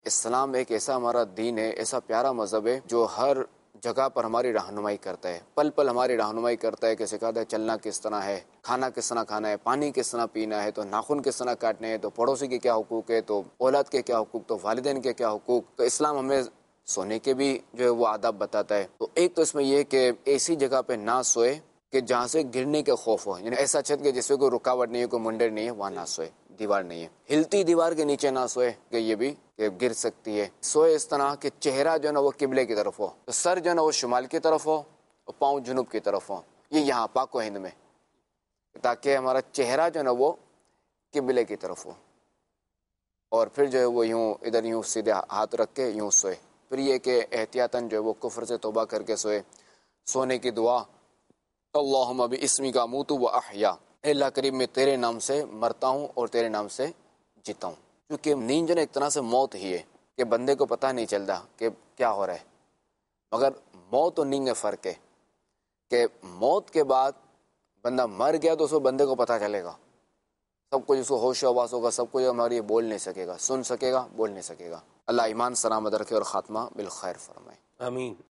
اسلام ایک ایسا ہمارا دین ہے، ایسا پیارا مذہب ہے جو ہر جگہ پر ہماری رہنمائی کرتا ہے، پل پل ہماری رہنمائی کرتا ہے کہ سکھاتا ہے چلنا کس طرح ہے، کھانا کس طرح کھانا ہے، پانی کس طرح پینا ہے، تو ناخن کس طرح کاٹنے ہیں، تو پڑوسی کے کیا حقوق ہے، تو اولاد کے کیا حقوق، تو والدین کے کیا حقوق. تو اسلام ہمیں سونے کے بھی جو ہے وہ آداب بتاتا ہے. تو ایک تو اس میں یہ کہ ایسی جگہ پہ نہ سوئے کہ جہاں سے گرنے کے خوف ہو، یعنی ایسا چھت کہ جس میں کوئی رکاوٹ نہیں ہے، کوئی منڈر نہیں ہے، وہاں نہ سوئے، دیوار نہیں ہے. ہلتی دیوار کے نیچے نہ سوئے کہ یہ بھی کہ گر سکتی ہے. سوئے اس طرح کہ چہرہ جو ہے نا وہ قبلے کی طرف ہو، تو سر جو ہے نا وہ شمال کی طرف ہو اور پاؤں جنوب کی طرف ہو. یہ یہاں پاک و ہند میں، تاکہ ہمارا چہرہ جو ہے نا وہ قبلے کی طرف ہو. اور پھر جو ہے وہ یوں ادھر یوں سیدھے ہاتھ رکھ کے یوں سوئے. پھر یہ کہ احتیاطاً جو ہے وہ کفر سے توبہ کر کے سوئے. سونے کی دعا، اللہم باسمک اموت و احیا، اے اللہ کریم میں تیرے نام سے مرتا ہوں اور تیرے نام سے جیتا ہوں. کیونکہ نیند جو ہے ایک طرح سے موت ہی ہے کہ بندے کو پتہ نہیں چلتا کہ کیا ہو رہا ہے. مگر موت اور نیند میں فرق ہے کہ موت کے بعد بندہ مر گیا تو اس کو بندے کو پتہ چلے گا، سب کچھ اس کو ہوش و حواس ہوگا، سب کچھ ہماری بول نہیں سکے گا، سن سکے گا، بول نہیں سکے گا. اللہ ایمان سلامت رکھے اور خاتمہ بالخیر فرمائے. آمین.